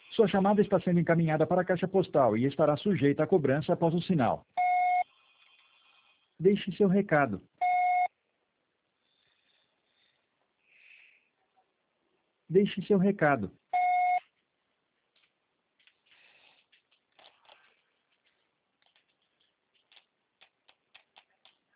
Sua chamada está sendo encaminhada para a caixa postal e estará sujeita a cobrança após o sinal. Deixe seu recado. Deixe seu recado.